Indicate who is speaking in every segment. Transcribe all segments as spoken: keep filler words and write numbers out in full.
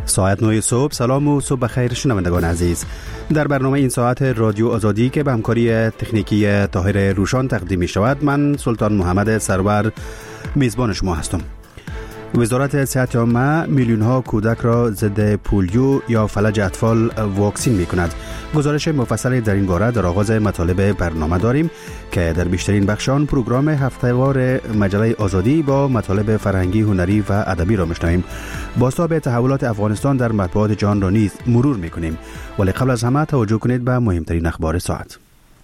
Speaker 1: ساعت نه صبح. سلام و صبح بخیر شنوندگان عزیز. در برنامه این ساعت رادیو آزادی که به همکاری تکنیکی طاهر روشان تقدیم می شود، من سلطان محمد سرور میزبان شما هستم. وزارت صحت عامه میلیون ها کودک را ضد پولیو یا فلج اطفال واکسین می کند. گزارش مفصلی در این باره در آغاز مطالب برنامه داریم که در بیشترین بخش آن پروگرام هفته‌وار مجله آزادی با مطالب فرهنگی، هنری و ادبی را میشنویم. بازتاب تحولات افغانستان در مطبوعات جهان را نیز مرور میکنیم، ولی قبل از همه توجه کنید به مهمترین اخبار ساعت.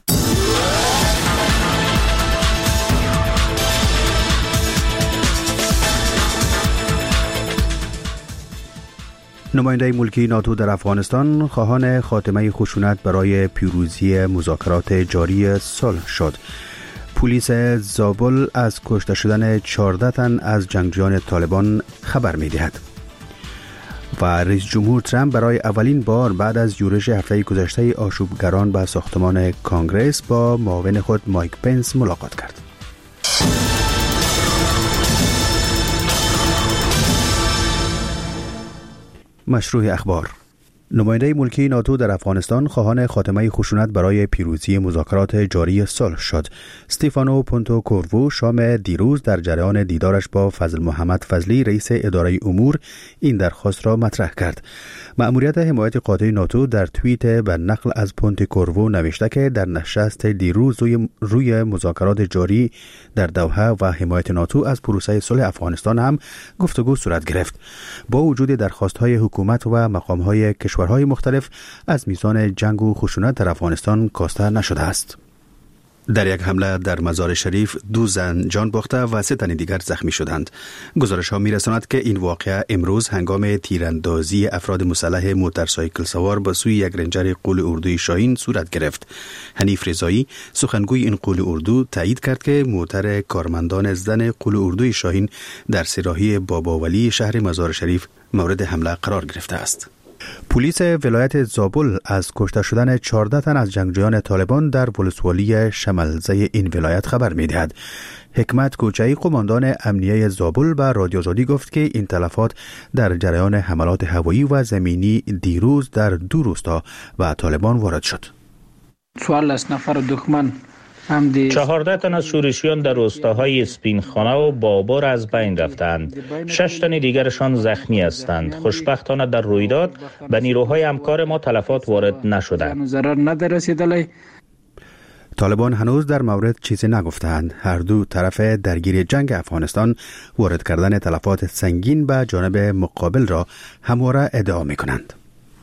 Speaker 1: نماینده ملکی ناتو در افغانستان خواهان خاتمه خشونت برای پیروزی مذاکرات جاری صلح شد. پلیس زابل از کشته شدن چهارده تن از جنگجویان طالبان خبر می دهد. و رئیس جمهور ترامپ برای اولین بار بعد از یورش هفته گذشته آشوبگران به ساختمان کانگرس با معاون خود مایک پنس ملاقات کرد. مشروع اخبار. نماینده ملکی ناتو در افغانستان خواهان خاتمه خشونت برای پیروزی مذاکرات جاری صلح شد. استیفانو پونتو کوروو شام دیروز در جریان دیدارش با فضل محمد فضلی رئیس اداره امور این درخواست را مطرح کرد. مأموریت حمایت قاطع ناتو در توییت به نقل از پونتو کوروو نوشته که در نشست دیروز روی, روی مذاکرات جاری در دوحه و حمایت ناتو از پروسه صلح افغانستان هم گفتگو صورت گرفت. با وجود درخواست‌های حکومت و مقام‌های کشورهای مختلف از میزان جنگ و خشونت در افغانستان کاسته نشده است. در یک حمله در مزار شریف دو زن جان باخته و سه تن دیگر زخمی شدند. گزارش ها می رساند که این واقعه امروز هنگام تیراندازی افراد مسلح موتورسایکل سوار به سوی یک رنجر قول اردوی شاهین صورت گرفت. حنیف رضایی سخنگوی این قول اردو تایید کرد که موتر کارمندان زن قول اردوی شاهین در سراحی بابا ولی شهر مزار شریف مورد حمله قرار گرفته است. پلیس ولایت زابل از کشته شدن چهارده تن از جنگجویان طالبان در ولسوالی شملزه این ولایت خبر می دهد. حکمت کوچه‌ای قماندان امنیه زابل به رادیو آزادی گفت که این تلفات در جریان حملات هوایی و زمینی دیروز در دو روستا و طالبان وارد شد.
Speaker 2: چهارده نفر دشمن
Speaker 3: چهارده تن از شورشیان در روستاهای اسپینخانه و بابر از بین رفتند. شش تن دیگرشان زخمی هستند. خوشبختانه در رویداد به نیروهای همکار ما تلفات وارد نشده.
Speaker 1: طالبان هنوز در مورد چیزی نگفتند. هر دو طرف درگیر جنگ افغانستان وارد کردن تلفات سنگین به جانب مقابل را همواره ادعا می کنند.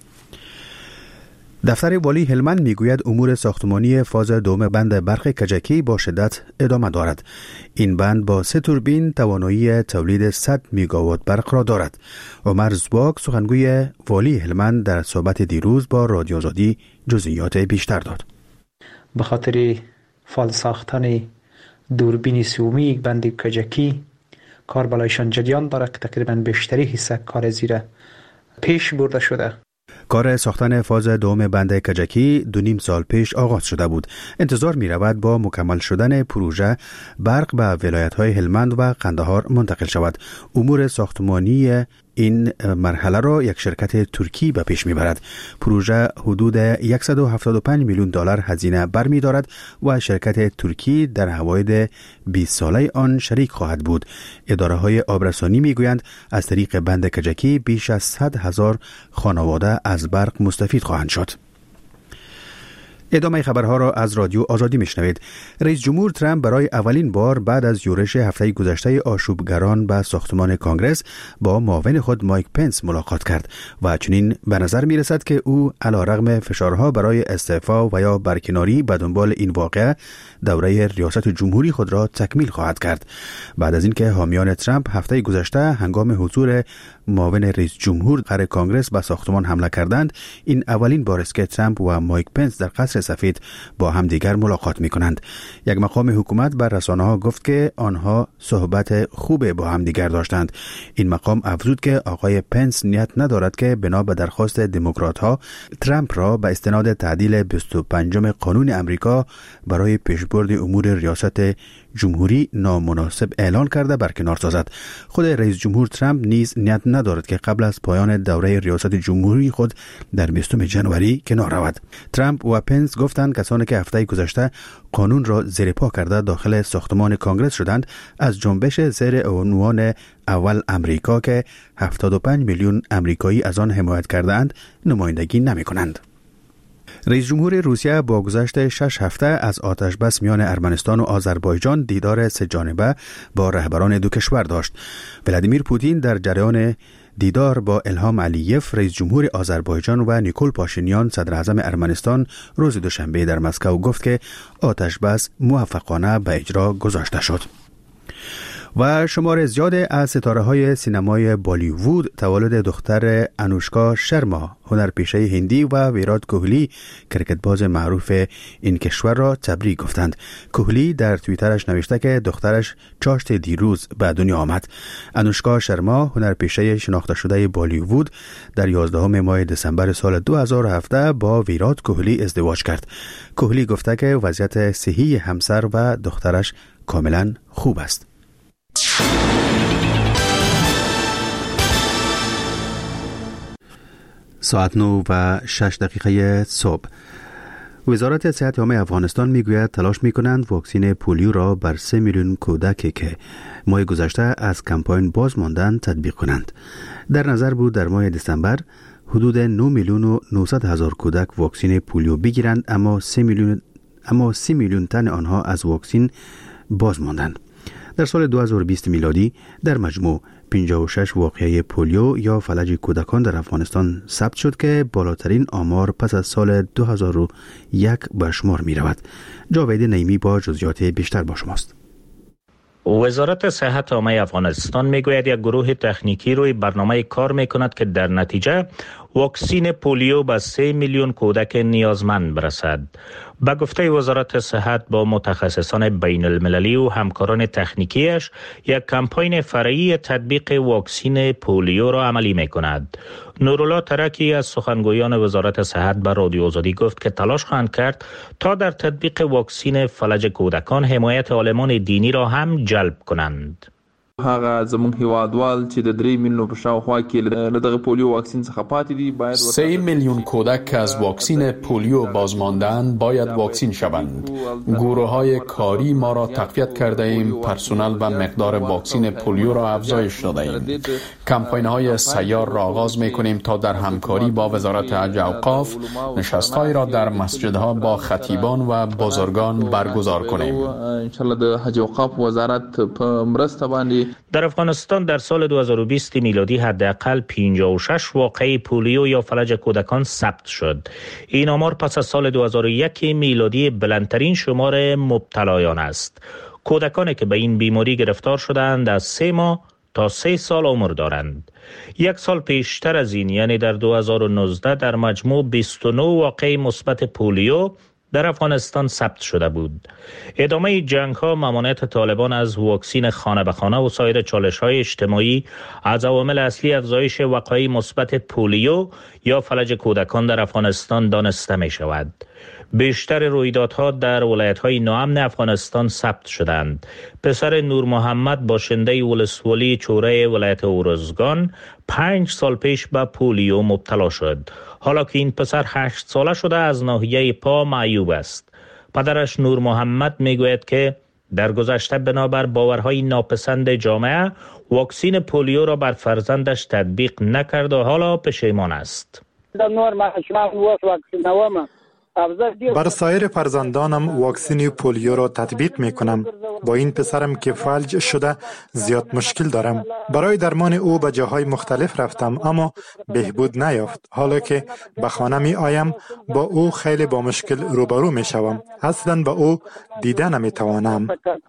Speaker 1: دفتر والی هلمند میگوید امور ساختمانی فاز دوم بند برق کجکی با شدت ادامه دارد. این بند با سه توربین توانایی تولید صد میگاوات برق را دارد. عمر زباک سخنگوی والی هلمند در صحبت دیروز با رادیو آزادی جزئیات بیشتر داد.
Speaker 4: به خاطر فال ساختن دوربین سومی بند کجکی کار بالایشان جریان دارد که تقریبا بیشتری حصه کار زیر پیش برده شده.
Speaker 1: کار ساختن فاز دوم بند کجکی دو نیم سال پیش آغاز شده بود. انتظار می رود با مکمل شدن پروژه برق به ولایت‌های هلمند و قندهار منتقل شود. امور ساختمانی این مرحله را یک شرکت ترکی به پیش میبرد. پروژه حدود صد و هفتاد و پنج میلیون دلار هزینه برمی دارد و شرکت ترکی در حواید بیست ساله آن شریک خواهد بود. اداره های آبرسانی می گویند از طریق بند کجکی بیش از صد هزار خانواده از برق مستفید خواهند شد. ادامه خبرها را از رادیو آزادی میشنوید. رئیس جمهور ترامپ برای اولین بار بعد از یورش هفته گذشته آشوبگران به ساختمان کانگرس با معاون خود مایک پنس ملاقات کرد و چنین به نظر می رسد که او علیرغم فشارها برای استعفا و یا برکناری به دنبال این واقعه دوره ریاست جمهوری خود را تکمیل خواهد کرد. بعد از اینکه حامیان ترامپ هفته گذشته هنگام حضور معاون رئیس جمهور در کانگرس به ساختمان حمله کردند، این اولین بار است که ترامپ و مایک پنس در قصر سفید با همدیگر ملاقات می کنند. یک مقام حکومت بر رسانه ها گفت که آنها صحبت خوب با همدیگر داشتند. این مقام افزود که آقای پنس نیت ندارد که بنا به درخواست دموکرات ها ترامپ را به استناد تعدیل بیست و پنجم قانون امریکا برای پیشبرد امور ریاست جمهوری نامناسب اعلان کرده برکنار سازد. خود رئیس جمهور ترامپ نیز نیت ندارد که قبل از پایان دوره ریاست جمهوری خود در بیستم ژانویه کنار رود. ترامپ و پنس گفتند کسانی که هفته گذشته قانون را زیر پا کرده داخل ساختمان کانگرس شدند از جنبش زیر عنوان اول امریکا که هفتاد و پنج میلیون امریکایی از آن حمایت کردند نمایندگی نمی کنند. رئیس جمهور روسیه با گذشت شش هفته از آتش بس میان ارمنستان و آذربایجان دیدار سه جانبه با رهبران دو کشور داشت. ولادیمیر پوتین در جریان دیدار با الهام علییف رئیس جمهور آذربایجان و نیکول پاشینیان صدر اعظم ارمنستان روز دوشنبه در مسکو گفت که آتش بس موفقانه به اجرا گذاشته شد. و شمار زیاد از ستاره های سینمای بالیوود تولد دختر انوشکا شرما هنرپیشه هندی و ویرات کوهلی کرکتباز معروف این کشور را تبریک گفتند. کوهلی در توییترش نوشته که دخترش چاشت دیروز به دنیا آمد. انوشکا شرما هنرپیشه شناخته شده بالیوود در یازدهم ماه دسامبر سال دو هزار و هفده با ویرات کوهلی ازدواج کرد. کوهلی گفته که وضعیت صحی همسر و دخترش کاملا خوب است. ساعت نو و شش دقیقه صبح. وزارت صحت عامه افغانستان میگوید تلاش میکنند واکسین پولیو را بر سه میلیون کودکی که ماه گذشته از کمپاین باز ماندند تطبیق کنند. در نظر بود در ماه دسامبر حدود نه میلیون و نهصد هزار کودک واکسین پولیو بگیرند، اما سه میلیون اما سه میلیون تن آنها از واکسین باز ماندند. در سال دو هزار و بیست میلادی در مجموع پنجاه و شش واقعه پولیو یا فلج کودکان در افغانستان ثبت شد که بالاترین آمار پس از سال دو هزار و یک به شمار می رود. جاوید نعیمی با جزئیات بیشتر با شماست.
Speaker 3: وزارت صحت عامه افغانستان میگوید یک گروه تکنیکی روی برنامه کار میکند که در نتیجه واکسین پولیو به سه میلیون کودک نیازمند برسد. به گفته وزارت صحت با متخصصان بین المللی و همکاران تکنیکیش یک کمپاین فرعی تطبیق واکسین پولیو را عملی میکند. نورالله ترکی از سخنگویان وزارت صحت به رادیو آزادی گفت که تلاش خواهند کرد تا در تطبیق واکسین فلج کودکان حمایت عالمان دینی را هم جلب کنند.
Speaker 5: هغه زمون هیوادوال چې د درې میلیون په شاوخوا کې له دغه پولیو واکسین څخه پاتې دي باید
Speaker 6: سه میلیون کودک که از واکسین پولیو بازماندند باید واکسین شوند. گروه‌های کاری ما را تقویت کرده ایم، پرسنل و مقدار واکسین پولیو را افزایش داده ایم. کمپاین‌های سیار را آغاز می‌کنیم تا در همکاری با وزارت حج و اوقاف نشست‌هایی را در مسجدها با خطیبان و بزرگان برگزار کنیم.
Speaker 5: ان شاء الله د حج و اوقاف وزارت په مرسته باندې
Speaker 3: در افغانستان در سال دو هزار و بیست میلادی حداقل پنجاه و شش واقعه پولیو یا فلج کودکان ثبت شد. این آمار پس از سال دو هزار و یک میلادی بلندترین شمار مبتلایان است. کودکانی که به این بیماری گرفتار شدند از سه ماه تا سه سال عمر دارند. یک سال پیشتر از این یعنی در دو هزار و نوزده در مجموع بیست و نه واقعه مثبت پولیو در افغانستان ثبت شده بود. ادامه جنگ ها، ممانعت طالبان از واکسین خانه به خانه و سایر چالش های اجتماعی از عوامل اصلی افزایش وقایع مثبت پولیو یا فلج کودکان در افغانستان دانسته می شود. بیشتر رویدادها در ولایت‌های ناامن افغانستان ثبت شدند. پسر نور محمد باشنده ولسوالی چوره ولایت اورزگان پنج سال پیش به پولیو مبتلا شد. حالا که این پسر هشت ساله شده از ناحیه پا معیوب است. پدرش نور محمد میگوید که در گذشته بنابر باورهای ناپسند جامعه واکسین پولیو را بر فرزندش تطبیق نکرد و حالا پشیمان است.
Speaker 7: بر سایر فرزندانم واکسین پولیو را تطبیق می کنم. با این پسرم که فلج شده زیاد مشکل دارم. برای درمان او به جاهای مختلف رفتم اما بهبود نیافت. حالا که به خانه می آیم با او خیلی با مشکل روبرو می شوم. اصلا با او دیده نمی توانم.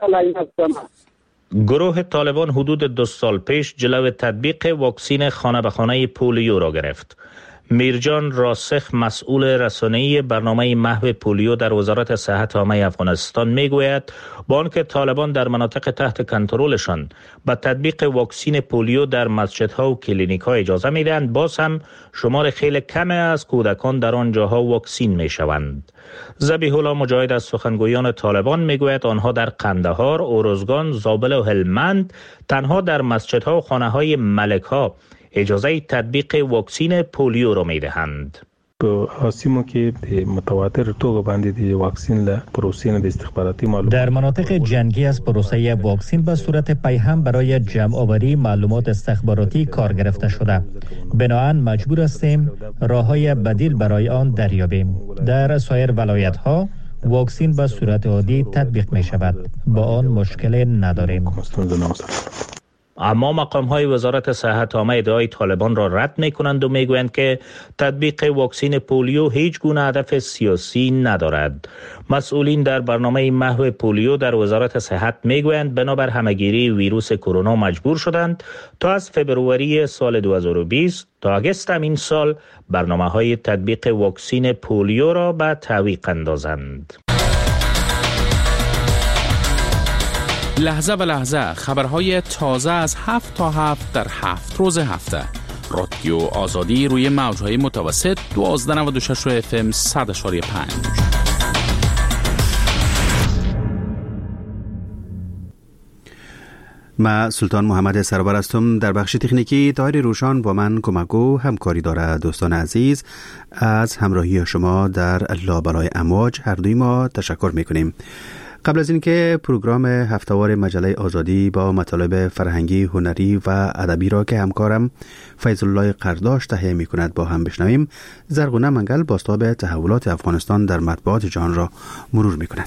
Speaker 3: گروه طالبان حدود دو سال پیش جلو تطبیق واکسین خانه به خانه پولیو را گرفت. میرجان راسخ مسئول رسانه‌ای برنامه محو پولیو در وزارت صحت عامه افغانستان میگوید با آنکه طالبان در مناطق تحت کنترلشان به تطبیق واکسین پولیو در مسجدها و کلینیک‌ها اجازه میدهند، باز هم شمار خیلی کمی از کودکان در آن جاها واکسین میشوند. ذبیح الله مجاهد از سخنگویان طالبان میگوید آنها در قندهار، اروزگان، زابل و هلمند تنها در مسجدها و خانه‌های ملک‌ها اجازه تطبیق واکسین پولیو را میدهند.
Speaker 8: حاسمو که متواتر توګه باندې د واکسین له پروسې نه د استخباراتي معلومات
Speaker 9: در مناطق جنگی از پروسه واکسین به صورت پیهم برای جمع آوری معلومات استخباراتی کار گرفته شده. بنابراین مجبور هستیم راههای بدیل برای آن دریابیم. در سایر ولایت‌ها واکسین به صورت عادی تطبیق می شود. با آن مشکل نداریم.
Speaker 3: اما مقام‌های وزارت صحت عامه ادعای طالبان را رد می‌کنند و می‌گویند که تطبیق واکسین پولیو هیچ گونه هدف سیاسی ندارد. مسئولین در برنامه محو پولیو در وزارت صحت می‌گویند بنابر همه‌گیری ویروس کرونا مجبور شدند تا از فبروری سال دو هزار و بیست تا آگوست این سال برنامه‌های تطبیق واکسین پولیو را به تعویق اندازند.
Speaker 6: لحظه به لحظه خبرهای تازه از هفت تا هفت در هفت روز هفته. رادیو آزادی روی موجهای متوسط دوازده نود و شش اف ام صد و پنج.
Speaker 1: ما سلطان محمد سرور هستم. در بخش تکنیکی طاهر روشان با من کمکو همکاری داره. دوستان عزیز از همراهی شما در لابلای امواج هر دوی ما تشکر میکنیم. قبل از اینکه پروگرام هفتهوار مجله آزادی با مطالب فرهنگی، هنری و ادبی را که همکارم فیض الله قرداش تهیه می‌کند با هم بشنویم، زرغونه منگل بازتاب تحولات افغانستان در مطبوعات جهان را مرور می‌کند.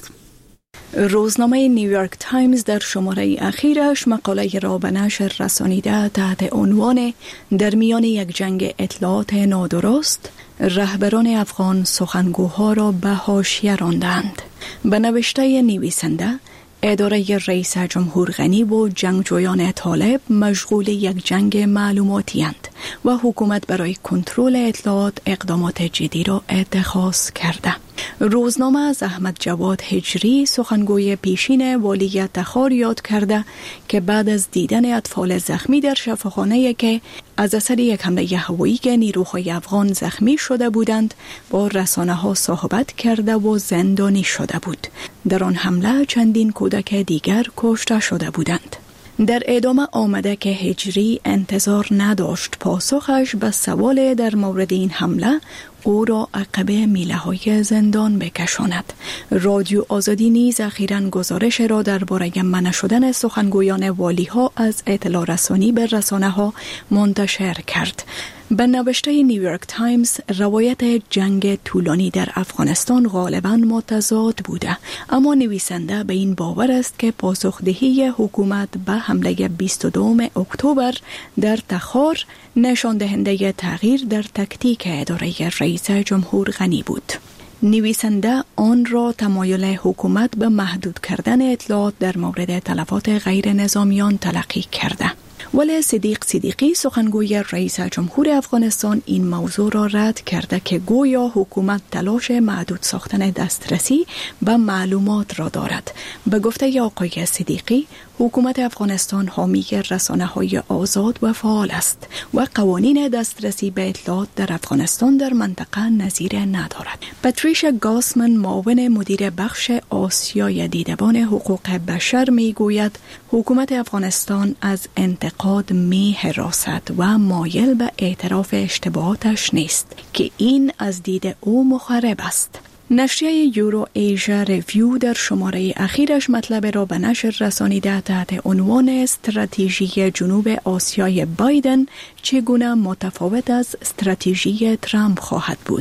Speaker 10: روزنامه نیویورک تایمز در شماره اخیرش مقاله را به نشر رسانیده تحت عنوان در میان یک جنگ اطلاعات نادرست رهبران افغان سخنگوها را به حاشیه راندند. به نوشته نویسنده، اداره رئیس جمهور غنی و جنگجویان طالب مشغول یک جنگ معلوماتی اند و حکومت برای کنترل اطلاعات اقدامات جدی را اتخاذ کرده. روزنامه از احمد جواد هجری سخنگوی پیشین والی تخار یاد کرده که بعد از دیدن اطفال زخمی در شفاخانه که از اثر یک حمله هوایی که نیروهای افغان زخمی شده بودند با رسانه ها صحبت کرده و زندانی شده بود. در آن حمله چندین کودک دیگر کشته شده بودند. در ادامه آمده که هجری انتظار نداشت پاسخش به سوال در مورد این حمله او را عقب میله های زندان بکشاند. رادیو آزادی نیز اخیراً گزارش را درباره منع شدن سخنگویان والی ها از اطلاع رسانی به رسانه ها منتشر کرد. به نوشته نیویورک تایمز، روایت جنگ طولانی در افغانستان غالباً متضاد بوده، اما نویسنده به این باور است که پاسخدهی حکومت به حمله بیست و دوم اکتبر در تخار نشان دهنده تغییر در تکتیک اداره رئیس جمهور غنی بود. نویسنده آن را تمایل حکومت به محدود کردن اطلاعات در مورد تلفات غیر نظامیان تلقی کرده. ولی صدیق صدیقی سخنگوی رئیس جمهور افغانستان این موضوع را رد کرده که گویا حکومت تلاش محدود ساختن دسترسی به معلومات را دارد. به گفته آقای صدیقی، حکومت افغانستان حامی رسانه‌های آزاد و فعال است و قوانین دسترسی به اطلاعات در افغانستان در منطقه نظیر ندارد. پاتریشا گاسمن، معاون مدیر بخش آسیای دیدبان حقوق بشر، میگوید حکومت افغانستان از انتقاد می هراسد و مایل به اعتراف اشتباهاتش نیست که این از دید او مخرب است. نشریه یورو ایژا ریویو در شماره اخیرش مطلب را به نشر رسانیده تحت عنوان استراتژی جنوب آسیای بایدن چگونه متفاوت از استراتژی ترامپ خواهد بود.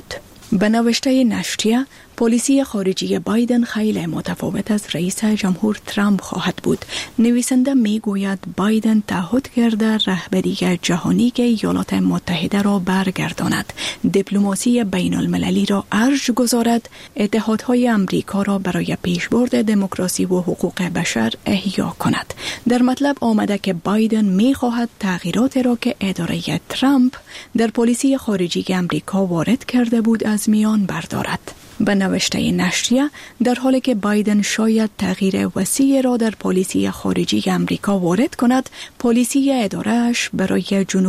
Speaker 10: به نوشته نشریه، پالیسی خارجی بایدن خیلی متفاوت از رئیس جمهور ترامپ خواهد بود. نویسنده می گوید بایدن تعهد کرده رهبری جهانی که ایالات متحده را برگرداند، دیپلماسی بین المللی را ارج گذارد، اتحادهای امریکا را برای پیشبرد دموکراسی و حقوق بشر احیا کند. در مطلب آمده که بایدن می خواهد تغییرات را که اداره ترامپ در پالیسی خارجی امریکا وارد کرده بود از میان بردارد. به نوشته نشریه، در حالی که بایدن شاید تغییر وسیع را در پالیسی خارجی امریکا وارد کند، پالیسی اداره‌اش برای جنوب